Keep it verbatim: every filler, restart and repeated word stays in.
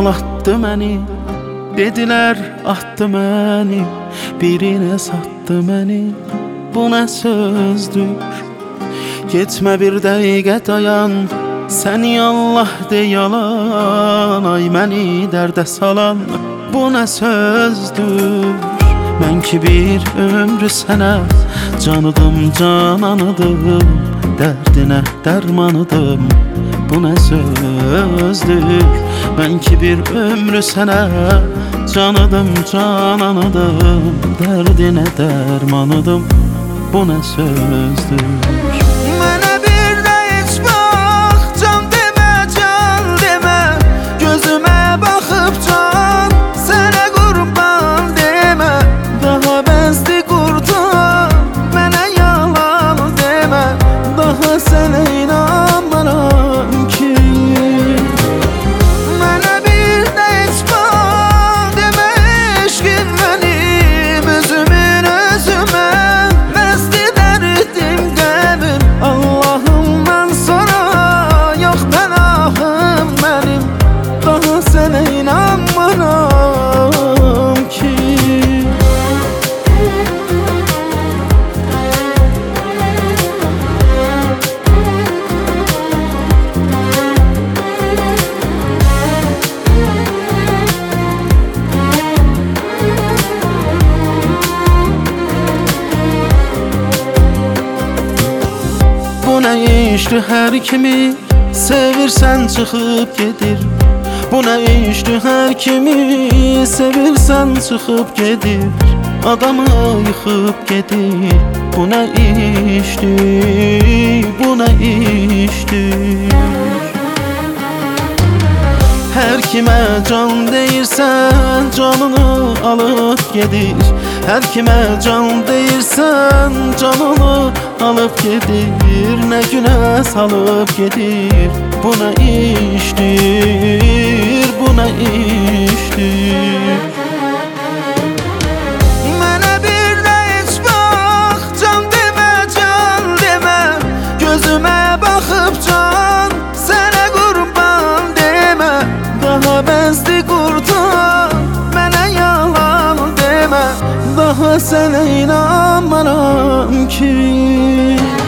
ağlatdı məni. Dedilər atdı məni, birinə satdı məni. Bu nə sözdür? Getmə bir dəqiqə dayan, səni Allah de yalan. Ay məni dərdə salan, bu nə sözdür? Mən ki bir ömrü sənə canıdım, cananıdım, dərdinə dərmanıdım. Bu nə sözdür? Mən ki bir ömrü sənə canıdım, cananıdım, dərdinə dərmanıdım. Bu nə sözdür? Mənə bir də heç bax, can demə, can demə. Gözümə baxıb can, sənə qurban demə. Daha bəsdi qurtar, mənə yalan demə. Daha sənə inanmaram ki. Mənə bir də heç bax, demə eşqin mənim, özümün özümə. Məst edərdim qəmim, Allahım mən sana, yox pənahım mənim. Daha sənə inanmaram ki. Bu nə işdir, hər kimi sevirsən çıxıb gedir. Bu nə işdir, hər kimi sevirsən çıxıb gedir. Adamı yıxıb gedir. Bu nə işdir, bu nə işdir? Hər kimə can deyirsən, canını alıb gedir. Hər kimə can deyirsən, canını alıb gedir. Nə günə salıb gedir. Bu nə işdir, bu nə işdir? Mənə bir də heç bax, can demə, can demə. Gözümə baxıb can, sənə qurban demə. Daha bəsdi qurtar, mənə yalan demə. Daha sənə inanmaram ki.